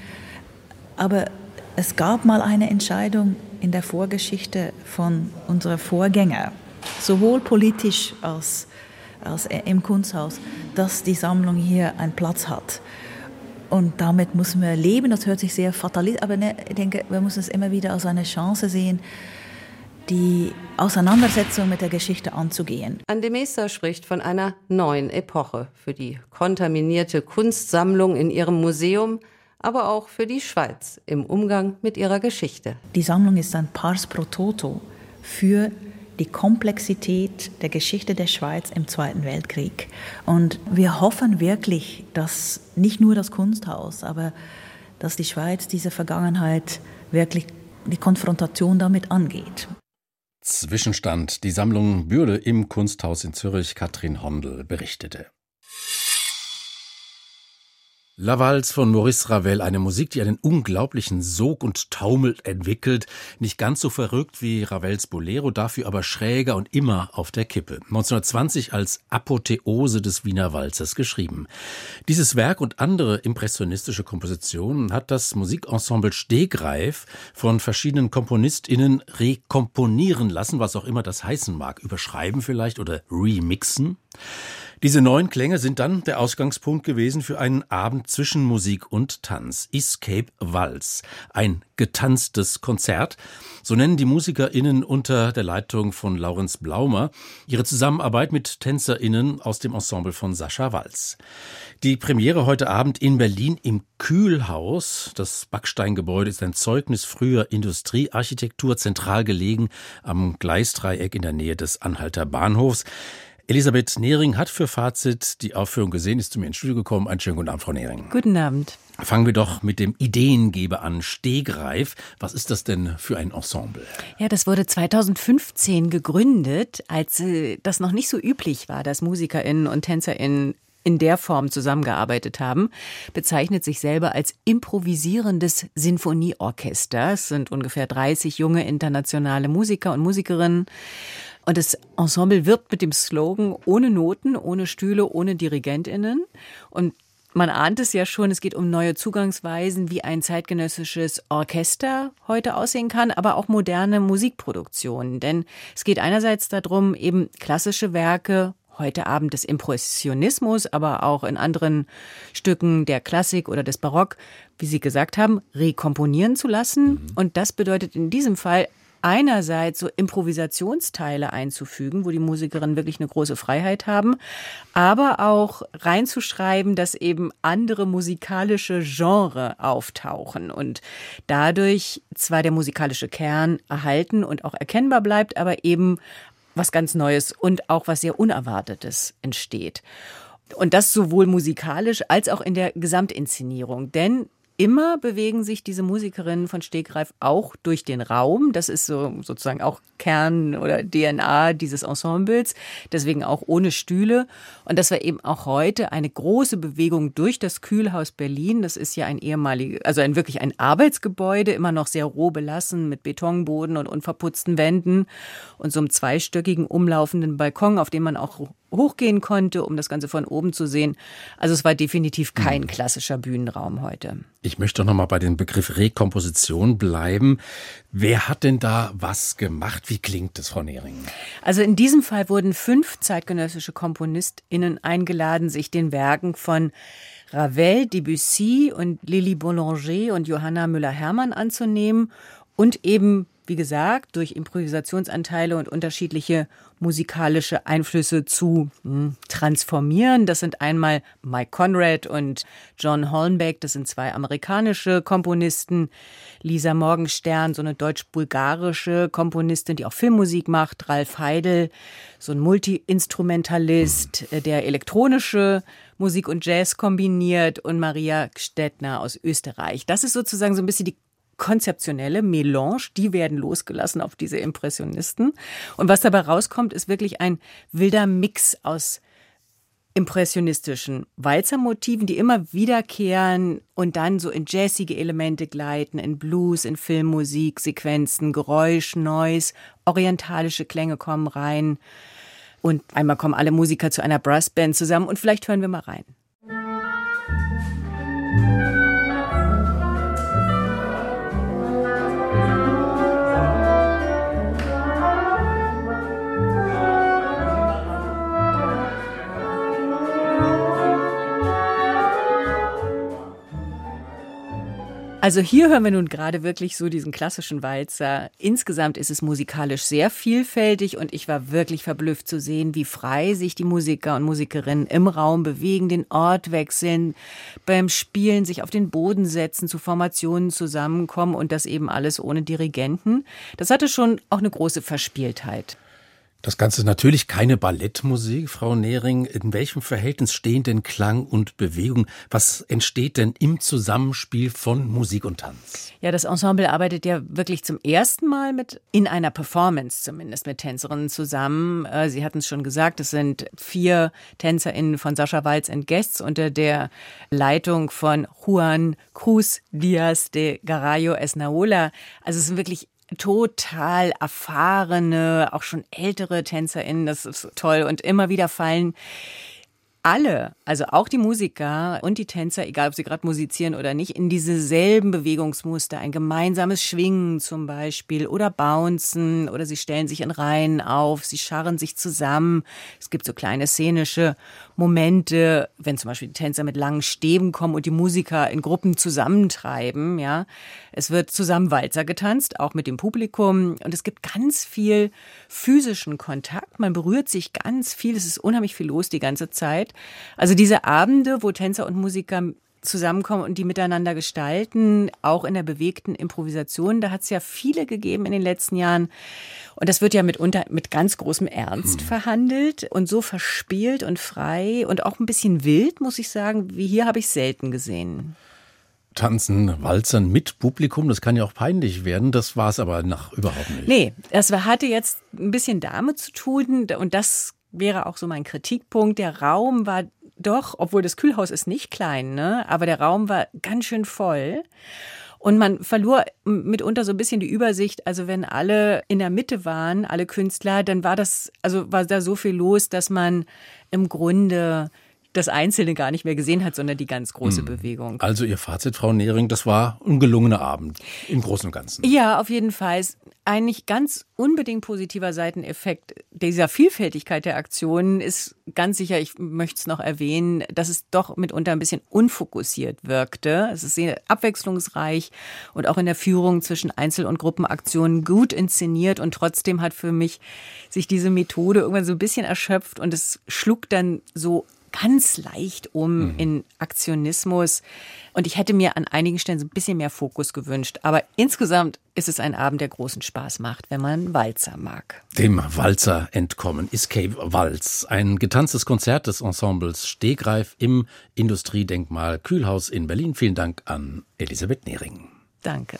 Aber es gab mal eine Entscheidung in der Vorgeschichte von unseren Vorgängern, sowohl politisch als im Kunsthaus, dass die Sammlung hier einen Platz hat. Und damit müssen wir leben. Das hört sich sehr fatalistisch, aber ich denke, wir müssen es immer wieder als eine Chance sehen, die Auseinandersetzung mit der Geschichte anzugehen. Anne de Meester spricht von einer neuen Epoche für die kontaminierte Kunstsammlung in ihrem Museum, aber auch für die Schweiz im Umgang mit ihrer Geschichte. Die Sammlung ist ein Pars pro toto für die Komplexität der Geschichte der Schweiz im Zweiten Weltkrieg. Und wir hoffen wirklich, dass nicht nur das Kunsthaus, aber dass die Schweiz diese Vergangenheit wirklich die Konfrontation damit angeht. Zwischenstand. Die Sammlung Bürle im Kunsthaus in Zürich. Katrin Hondel berichtete. La Valse von Maurice Ravel, eine Musik, die einen unglaublichen Sog und Taumel entwickelt. Nicht ganz so verrückt wie Ravels Bolero, dafür aber schräger und immer auf der Kippe. 1920 als Apotheose des Wiener Walzers geschrieben. Dieses Werk und andere impressionistische Kompositionen hat das Musikensemble Stegreif von verschiedenen KomponistInnen rekomponieren lassen, was auch immer das heißen mag. Überschreiben vielleicht oder remixen. Diese neuen Klänge sind dann der Ausgangspunkt gewesen für einen Abend zwischen Musik und Tanz. Escape Waltz, ein getanztes Konzert. So nennen die MusikerInnen unter der Leitung von Laurenz Blaumer ihre Zusammenarbeit mit TänzerInnen aus dem Ensemble von Sascha Waltz. Die Premiere heute Abend in Berlin im Kühlhaus. Das Backsteingebäude ist ein Zeugnis früher Industriearchitektur, zentral gelegen am Gleisdreieck in der Nähe des Anhalter Bahnhofs. Elisabeth Nehring hat für Fazit die Aufführung gesehen, ist zu mir ins Studio gekommen. Einen schönen guten Abend, Frau Nehring. Guten Abend. Fangen wir doch mit dem Ideengeber an, Stegreif. Was ist das denn für ein Ensemble? Ja, das wurde 2015 gegründet, als das noch nicht so üblich war, dass MusikerInnen und TänzerInnen in der Form zusammengearbeitet haben, bezeichnet sich selber als improvisierendes Sinfonieorchester. Es sind ungefähr 30 junge internationale Musiker und Musikerinnen. Und das Ensemble wirbt mit dem Slogan ohne Noten, ohne Stühle, ohne DirigentInnen. Und man ahnt es ja schon, es geht um neue Zugangsweisen, wie ein zeitgenössisches Orchester heute aussehen kann, aber auch moderne Musikproduktionen. Denn es geht einerseits darum, eben klassische Werke, heute Abend des Impressionismus, aber auch in anderen Stücken der Klassik oder des Barock, wie Sie gesagt haben, rekomponieren zu lassen. Und das bedeutet in diesem Fall einerseits so Improvisationsteile einzufügen, wo die Musikerinnen wirklich eine große Freiheit haben, aber auch reinzuschreiben, dass eben andere musikalische Genre auftauchen und dadurch zwar der musikalische Kern erhalten und auch erkennbar bleibt, aber eben was ganz Neues und auch was sehr Unerwartetes entsteht. Und das sowohl musikalisch als auch in der Gesamtinszenierung. Denn immer bewegen sich diese Musikerinnen von Stegreif auch durch den Raum. Das ist so sozusagen auch Kern oder DNA dieses Ensembles. Deswegen auch ohne Stühle. Und das war eben auch heute eine große Bewegung durch das Kühlhaus Berlin. Das ist ja ein wirklich ein Arbeitsgebäude, immer noch sehr roh belassen mit Betonboden und unverputzten Wänden und so einem zweistöckigen umlaufenden Balkon, auf dem man auch hochgehen konnte, um das Ganze von oben zu sehen. Also es war definitiv kein klassischer Bühnenraum heute. Ich möchte noch mal bei dem Begriff Rekomposition bleiben. Wer hat denn da was gemacht? Wie klingt das, Frau Nehring? Also in diesem Fall wurden 5 zeitgenössische KomponistInnen eingeladen, sich den Werken von Ravel, Debussy und Lili Boulanger und Johanna Müller-Hermann anzunehmen und eben, wie gesagt, durch Improvisationsanteile und unterschiedliche musikalische Einflüsse zu transformieren. Das sind einmal Mike Conrad und John Hollenbeck, das sind 2 amerikanische Komponisten. Lisa Morgenstern, so eine deutsch-bulgarische Komponistin, die auch Filmmusik macht. Ralf Heidel, so ein Multi-Instrumentalist, der elektronische Musik und Jazz kombiniert. Und Maria Gstettner aus Österreich. Das ist sozusagen so ein bisschen die konzeptionelle Melange, die werden losgelassen auf diese Impressionisten. Und was dabei rauskommt, ist wirklich ein wilder Mix aus impressionistischen Walzermotiven, die immer wiederkehren und dann so in jazzige Elemente gleiten, in Blues, in Filmmusik, Sequenzen, Geräusch, Noise, orientalische Klänge kommen rein. Und einmal kommen alle Musiker zu einer Brassband zusammen und vielleicht hören wir mal rein. Also hier hören wir nun gerade wirklich so diesen klassischen Walzer. Insgesamt ist es musikalisch sehr vielfältig und ich war wirklich verblüfft zu sehen, wie frei sich die Musiker und Musikerinnen im Raum bewegen, den Ort wechseln, beim Spielen sich auf den Boden setzen, zu Formationen zusammenkommen und das eben alles ohne Dirigenten. Das hatte schon auch eine große Verspieltheit. Das Ganze ist natürlich keine Ballettmusik, Frau Nehring. In welchem Verhältnis stehen denn Klang und Bewegung? Was entsteht denn im Zusammenspiel von Musik und Tanz? Ja, das Ensemble arbeitet ja wirklich zum ersten Mal in einer Performance zumindest mit Tänzerinnen zusammen. Sie hatten es schon gesagt, es sind 4 TänzerInnen von Sascha Waltz and Guests unter der Leitung von Juan Cruz Diaz de Garayo Esnaola. Also es sind wirklich total erfahrene, auch schon ältere TänzerInnen, das ist toll. Und immer wieder fallen alle, also auch die Musiker und die Tänzer, egal ob sie gerade musizieren oder nicht, in diese selben Bewegungsmuster, ein gemeinsames Schwingen zum Beispiel oder Bouncen oder sie stellen sich in Reihen auf, sie scharren sich zusammen. Es gibt so kleine szenische Momente, wenn zum Beispiel die Tänzer mit langen Stäben kommen und die Musiker in Gruppen zusammentreiben, ja. Es wird zusammen Walzer getanzt, auch mit dem Publikum und es gibt ganz viel physischen Kontakt, man berührt sich ganz viel, es ist unheimlich viel los die ganze Zeit. Also diese Abende, wo Tänzer und Musiker zusammenkommen und die miteinander gestalten, auch in der bewegten Improvisation, da hat es ja viele gegeben in den letzten Jahren. Und das wird ja mitunter mit ganz großem Ernst verhandelt und so verspielt und frei und auch ein bisschen wild, muss ich sagen, wie hier habe ich selten gesehen. Tanzen, Walzern mit Publikum, das kann ja auch peinlich werden. Das war es aber überhaupt nicht. Nee, das hatte jetzt ein bisschen damit zu tun und das wäre auch so mein Kritikpunkt. Der Raum war doch, obwohl das Kühlhaus ist nicht klein, ne, aber der Raum war ganz schön voll. Und man verlor mitunter so ein bisschen die Übersicht. Also wenn alle in der Mitte waren, alle Künstler, dann war da so viel los, dass man im Grunde das Einzelne gar nicht mehr gesehen hat, sondern die ganz große Bewegung. Also Ihr Fazit, Frau Nehring, das war ein gelungener Abend im Großen und Ganzen. Ja, auf jeden Fall. Eigentlich ganz unbedingt positiver Seiteneffekt dieser Vielfältigkeit der Aktionen ist ganz sicher, ich möchte es noch erwähnen, dass es doch mitunter ein bisschen unfokussiert wirkte. Es ist sehr abwechslungsreich und auch in der Führung zwischen Einzel- und Gruppenaktionen gut inszeniert und trotzdem hat für mich sich diese Methode irgendwann so ein bisschen erschöpft und es schlug dann so ganz leicht in Aktionismus. Und ich hätte mir an einigen Stellen so ein bisschen mehr Fokus gewünscht. Aber insgesamt ist es ein Abend, der großen Spaß macht, wenn man Walzer mag. Dem Walzer entkommen. Escape Waltz. Ein getanztes Konzert des Ensembles Stegreif im Industriedenkmal Kühlhaus in Berlin. Vielen Dank an Elisabeth Nehring. Danke.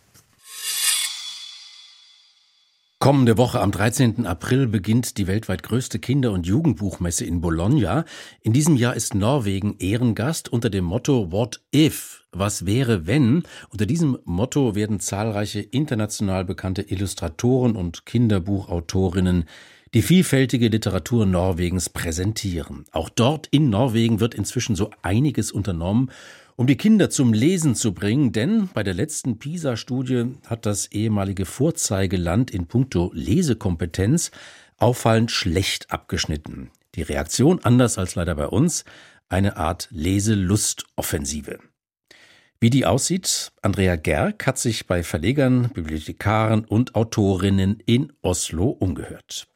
Kommende Woche am 13. April beginnt die weltweit größte Kinder- und Jugendbuchmesse in Bologna. In diesem Jahr ist Norwegen Ehrengast unter dem Motto What if? Was wäre, wenn? Unter diesem Motto werden zahlreiche international bekannte Illustratoren und Kinderbuchautorinnen die vielfältige Literatur Norwegens präsentieren. Auch dort in Norwegen wird inzwischen so einiges unternommen, um die Kinder zum Lesen zu bringen, denn bei der letzten PISA-Studie hat das ehemalige Vorzeigeland in puncto Lesekompetenz auffallend schlecht abgeschnitten. Die Reaktion, anders als leider bei uns, eine Art Leselustoffensive. Wie die aussieht, Andrea Gerg hat sich bei Verlegern, Bibliothekaren und Autorinnen in Oslo umgehört.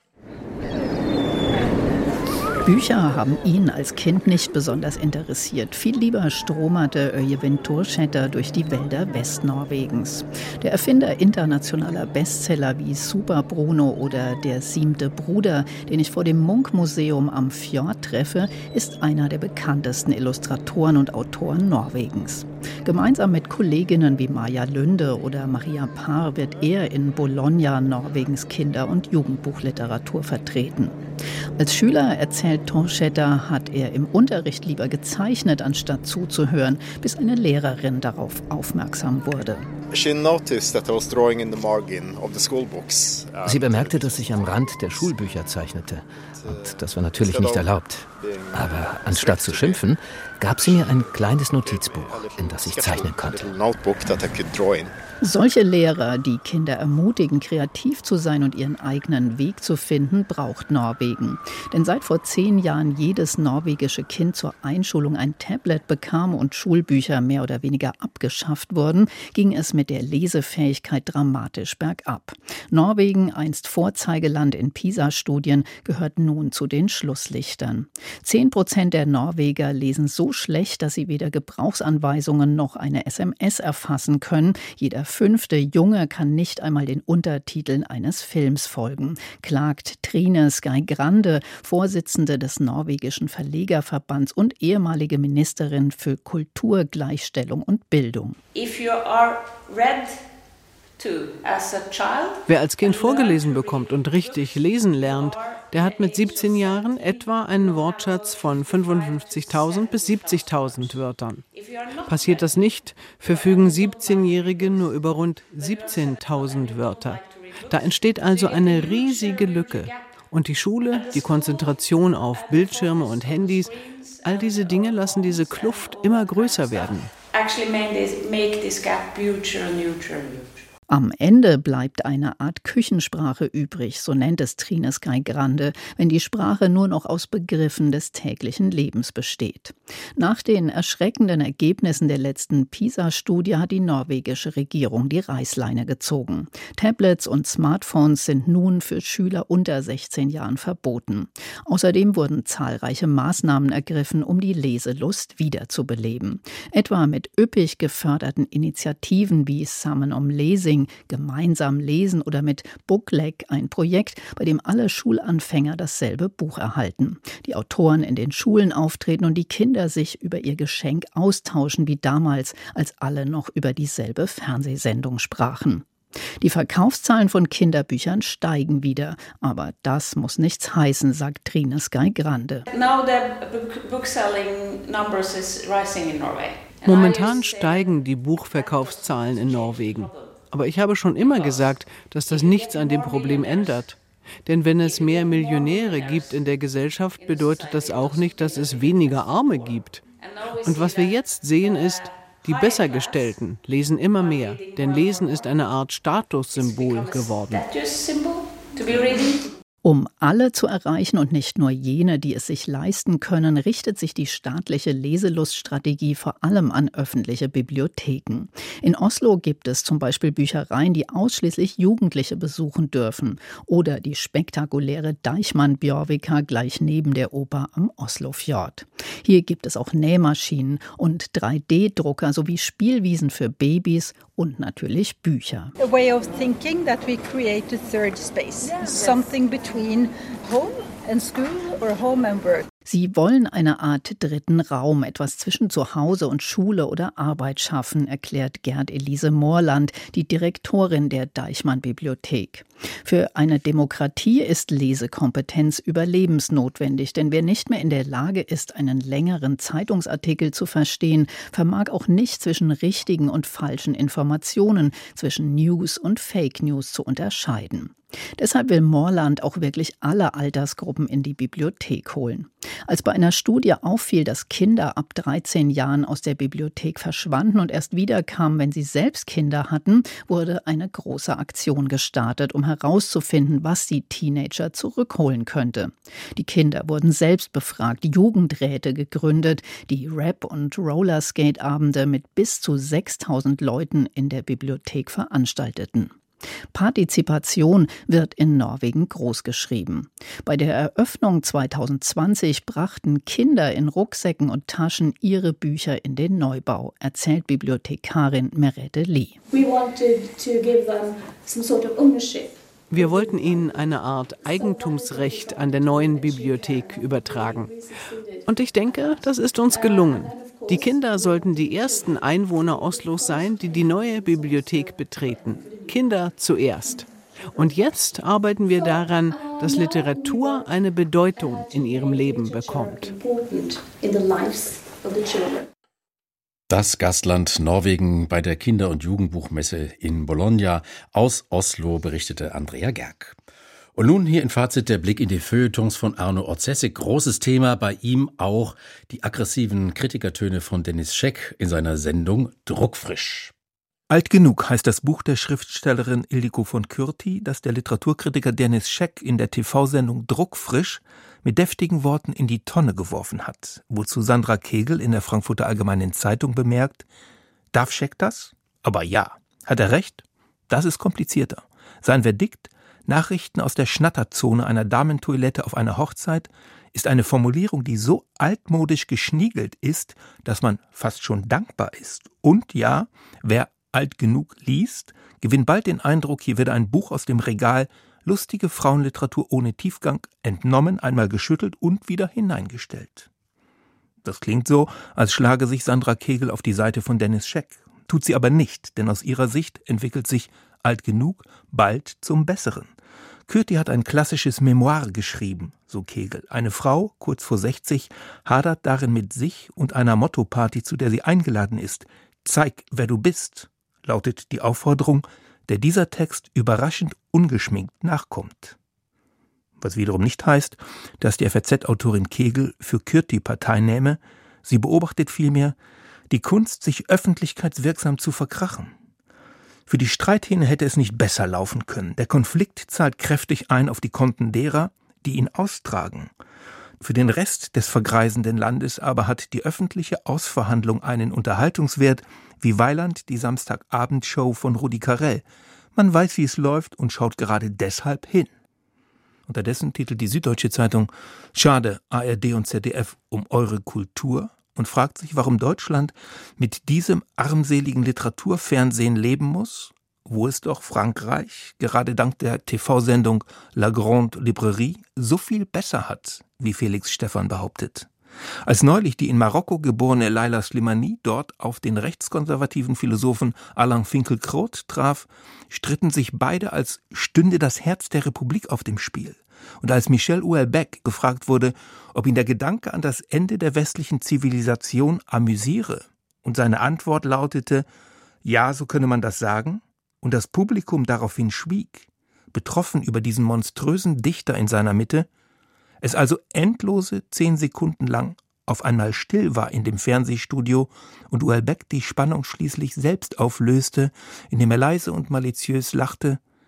Bücher haben ihn als Kind nicht besonders interessiert. Viel lieber stromerte Øyvind Thorsæter durch die Wälder Westnorwegens. Der Erfinder internationaler Bestseller wie Super Bruno oder Der 7. Bruder, den ich vor dem Munch-Museum am Fjord treffe, ist einer der bekanntesten Illustratoren und Autoren Norwegens. Gemeinsam mit Kolleginnen wie Maja Lünde oder Maria Parr wird er in Bologna Norwegens Kinder- und Jugendbuchliteratur vertreten. Als Schüler, erzählt Thorsæter, hat er im Unterricht lieber gezeichnet, anstatt zuzuhören, bis eine Lehrerin darauf aufmerksam wurde. Sie bemerkte, dass ich am Rand der Schulbücher zeichnete. Und das war natürlich nicht erlaubt. Aber anstatt zu schimpfen, gab sie mir ein kleines Notizbuch, in das ich zeichnen konnte. Solche Lehrer, die Kinder ermutigen, kreativ zu sein und ihren eigenen Weg zu finden, braucht Norwegen. Denn seit vor 10 Jahren jedes norwegische Kind zur Einschulung ein Tablet bekam und Schulbücher mehr oder weniger abgeschafft wurden, ging es mit der Lesefähigkeit dramatisch bergab. Norwegen, einst Vorzeigeland in PISA-Studien, gehört nun zu den Schlusslichtern. 10% der Norweger lesen so schlecht, dass sie weder Gebrauchsanweisungen noch eine SMS erfassen können. Jeder 5. Junge kann nicht einmal den Untertiteln eines Films folgen, klagt Trine Skei Grande, Vorsitzende des norwegischen Verlegerverbands und ehemalige Ministerin für Kultur, Gleichstellung und Bildung. Wer als Kind vorgelesen bekommt und richtig lesen lernt, der hat mit 17 Jahren etwa einen Wortschatz von 55.000 bis 70.000 Wörtern. Passiert das nicht, verfügen 17-Jährige nur über rund 17.000 Wörter. Da entsteht also eine riesige Lücke. Und die Schule, die Konzentration auf Bildschirme und Handys, all diese Dinge lassen diese Kluft immer größer werden. Am Ende bleibt eine Art Küchensprache übrig, so nennt es Trine Skei Grande, wenn die Sprache nur noch aus Begriffen des täglichen Lebens besteht. Nach den erschreckenden Ergebnissen der letzten PISA-Studie hat die norwegische Regierung die Reißleine gezogen. Tablets und Smartphones sind nun für Schüler unter 16 Jahren verboten. Außerdem wurden zahlreiche Maßnahmen ergriffen, um die Leselust wiederzubeleben. Etwa mit üppig geförderten Initiativen wie Sammen om Lesing, gemeinsam lesen oder mit Bookleg, ein Projekt, bei dem alle Schulanfänger dasselbe Buch erhalten. Die Autoren in den Schulen auftreten und die Kinder sich über ihr Geschenk austauschen, wie damals, als alle noch über dieselbe Fernsehsendung sprachen. Die Verkaufszahlen von Kinderbüchern steigen wieder, aber das muss nichts heißen, sagt Trine Skei Grande. Momentan steigen die Buchverkaufszahlen in Norwegen. Aber ich habe schon immer gesagt, dass das nichts an dem Problem ändert. Denn wenn es mehr Millionäre gibt in der Gesellschaft, bedeutet das auch nicht, dass es weniger Arme gibt. Und was wir jetzt sehen ist, die Bessergestellten lesen immer mehr, denn Lesen ist eine Art Statussymbol geworden. Um alle zu erreichen und nicht nur jene, die es sich leisten können, richtet sich die staatliche Leseluststrategie vor allem an öffentliche Bibliotheken. In Oslo gibt es zum Beispiel Büchereien, die ausschließlich Jugendliche besuchen dürfen. Oder die spektakuläre Deichman-Bjørvika gleich neben der Oper am Oslofjord. Hier gibt es auch Nähmaschinen und 3D-Drucker sowie Spielwiesen für Babys und natürlich Bücher. A way of thinking that we create a third space, something between home and school or home and work. Sie wollen eine Art dritten Raum, etwas zwischen Zuhause und Schule oder Arbeit schaffen, erklärt Gerd Elise Moorland, die Direktorin der Deichmann-Bibliothek. Für eine Demokratie ist Lesekompetenz überlebensnotwendig, denn wer nicht mehr in der Lage ist, einen längeren Zeitungsartikel zu verstehen, vermag auch nicht zwischen richtigen und falschen Informationen, zwischen News und Fake News zu unterscheiden. Deshalb will Moorland auch wirklich alle Altersgruppen in die Bibliothek holen. Als bei einer Studie auffiel, dass Kinder ab 13 Jahren aus der Bibliothek verschwanden und erst wiederkamen, wenn sie selbst Kinder hatten, wurde eine große Aktion gestartet, um herauszufinden, was die Teenager zurückholen könnte. Die Kinder wurden selbst befragt, Jugendräte gegründet, die Rap- und Rollerskate-Abende mit bis zu 6.000 Leuten in der Bibliothek veranstalteten. Partizipation wird in Norwegen großgeschrieben. Bei der Eröffnung 2020 brachten Kinder in Rucksäcken und Taschen ihre Bücher in den Neubau, erzählt Bibliothekarin Merete Lie. Wir wollten ihnen eine Art Eigentumsrecht an der neuen Bibliothek übertragen. Und ich denke, das ist uns gelungen. Die Kinder sollten die ersten Einwohner Oslos sein, die die neue Bibliothek betreten. Kinder zuerst. Und jetzt arbeiten wir daran, dass Literatur eine Bedeutung in ihrem Leben bekommt. Das Gastland Norwegen bei der Kinder- und Jugendbuchmesse in Bologna. Aus Oslo berichtete Andrea Gerg. Und nun hier im Fazit der Blick in die Feuilletons von Arno Orzesek. Großes Thema bei ihm auch die aggressiven Kritikertöne von Denis Scheck in seiner Sendung Druckfrisch. Alt genug heißt das Buch der Schriftstellerin Ildiko von Kürti, das der Literaturkritiker Denis Scheck in der TV-Sendung Druckfrisch mit deftigen Worten in die Tonne geworfen hat. Wozu Sandra Kegel in der Frankfurter Allgemeinen Zeitung bemerkt: Darf Scheck das? Aber ja. Hat er recht? Das ist komplizierter. Sein Verdikt: Nachrichten aus der Schnatterzone einer Damentoilette auf einer Hochzeit ist eine Formulierung, die so altmodisch geschniegelt ist, dass man fast schon dankbar ist. Und ja, wer alt genug liest, gewinnt bald den Eindruck, hier wird ein Buch aus dem Regal lustige Frauenliteratur ohne Tiefgang entnommen, einmal geschüttelt und wieder hineingestellt. Das klingt so, als schlage sich Sandra Kegel auf die Seite von Denis Scheck. Tut sie aber nicht, denn aus ihrer Sicht entwickelt sich alt genug bald zum Besseren. Kürti hat ein klassisches Memoir geschrieben, so Kegel. Eine Frau, kurz vor 60, hadert darin mit sich und einer Motto-Party, zu der sie eingeladen ist. Zeig, wer du bist, lautet die Aufforderung, der dieser Text überraschend ungeschminkt nachkommt. Was wiederum nicht heißt, dass die FAZ-Autorin Kegel für Kürti Partei nähme. Sie beobachtet vielmehr die Kunst, sich öffentlichkeitswirksam zu verkrachen. Für die Streithähne hätte es nicht besser laufen können. Der Konflikt zahlt kräftig ein auf die Konten derer, die ihn austragen. Für den Rest des vergreisenden Landes aber hat die öffentliche Ausverhandlung einen Unterhaltungswert wie Weiland die Samstagabendshow von Rudi Carrell. Man weiß, wie es läuft und schaut gerade deshalb hin. Unterdessen titelt die Süddeutsche Zeitung: Schade, ARD und ZDF um eure Kultur, und fragt sich, warum Deutschland mit diesem armseligen Literaturfernsehen leben muss, wo es doch Frankreich, gerade dank der TV-Sendung La Grande Librairie, so viel besser hat, wie Felix Stephan behauptet. Als neulich die in Marokko geborene Laila Slimani dort auf den rechtskonservativen Philosophen Alain Finkielkraut traf, stritten sich beide, als stünde das Herz der Republik auf dem Spiel. Und als Michel Houellebecq gefragt wurde, ob ihn der Gedanke an das Ende der westlichen Zivilisation amüsiere, und seine Antwort lautete: Ja, so könne man das sagen, und das Publikum daraufhin schwieg, betroffen über diesen monströsen Dichter in seiner Mitte, es also endlose 10 Sekunden lang auf einmal still war in dem Fernsehstudio und Houellebecq die Spannung schließlich selbst auflöste, indem er leise und maliziös lachte: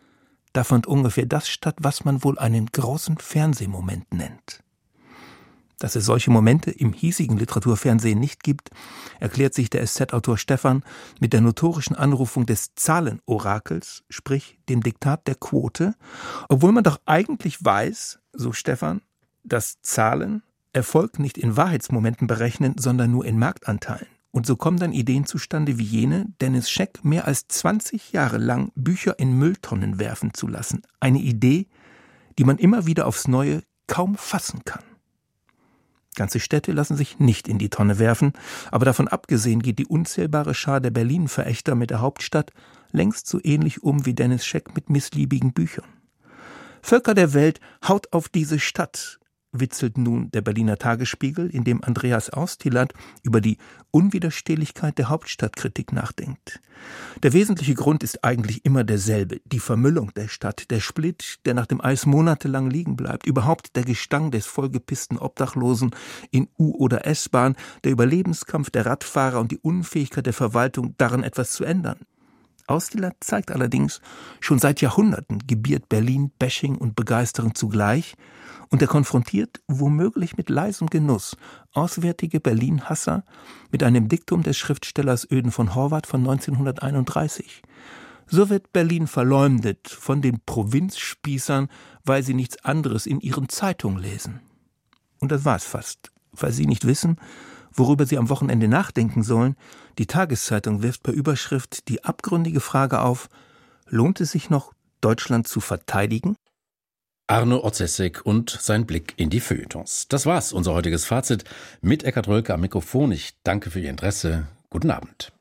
Da fand ungefähr das statt, was man wohl einen großen Fernsehmoment nennt. Dass es solche Momente im hiesigen Literaturfernsehen nicht gibt, erklärt sich der SZ-Autor Stephan mit der notorischen Anrufung des Zahlenorakels, sprich dem Diktat der Quote, obwohl man doch eigentlich weiß, so Stephan, dass Zahlen Erfolg nicht in Wahrheitsmomenten berechnen, sondern nur in Marktanteilen. Und so kommen dann Ideen zustande wie jene, Dennis Scheck mehr als 20 Jahre lang Bücher in Mülltonnen werfen zu lassen. Eine Idee, die man immer wieder aufs Neue kaum fassen kann. Ganze Städte lassen sich nicht in die Tonne werfen, aber davon abgesehen geht die unzählbare Schar der Berlin-Verächter mit der Hauptstadt längst so ähnlich um wie Dennis Scheck mit missliebigen Büchern. Völker der Welt, haut auf diese Stadt, witzelt nun der Berliner Tagesspiegel, in dem Andreas Austillat über die Unwiderstehlichkeit der Hauptstadtkritik nachdenkt. Der wesentliche Grund ist eigentlich immer derselbe: die Vermüllung der Stadt, der Split, der nach dem Eis monatelang liegen bleibt, überhaupt der Gestank des vollgepissten Obdachlosen in U- oder S-Bahn, der Überlebenskampf der Radfahrer und die Unfähigkeit der Verwaltung, daran etwas zu ändern. Austillat zeigt allerdings, schon seit Jahrhunderten gebiert Berlin Bashing und Begeisterung zugleich, und er konfrontiert, womöglich mit leisem Genuss, auswärtige Berlin-Hasser mit einem Diktum des Schriftstellers Öden von Horvath von 1931. So wird Berlin verleumdet von den Provinzspießern, weil sie nichts anderes in ihren Zeitungen lesen. Und das war's fast, weil sie nicht wissen, worüber sie am Wochenende nachdenken sollen. Die Tageszeitung wirft per Überschrift die abgründige Frage auf: Lohnt es sich noch, Deutschland zu verteidigen? Arno Otzesek und sein Blick in die Feuilletons. Das war's, unser heutiges Fazit mit Eckhard Rölke am Mikrofon. Ich danke für Ihr Interesse. Guten Abend.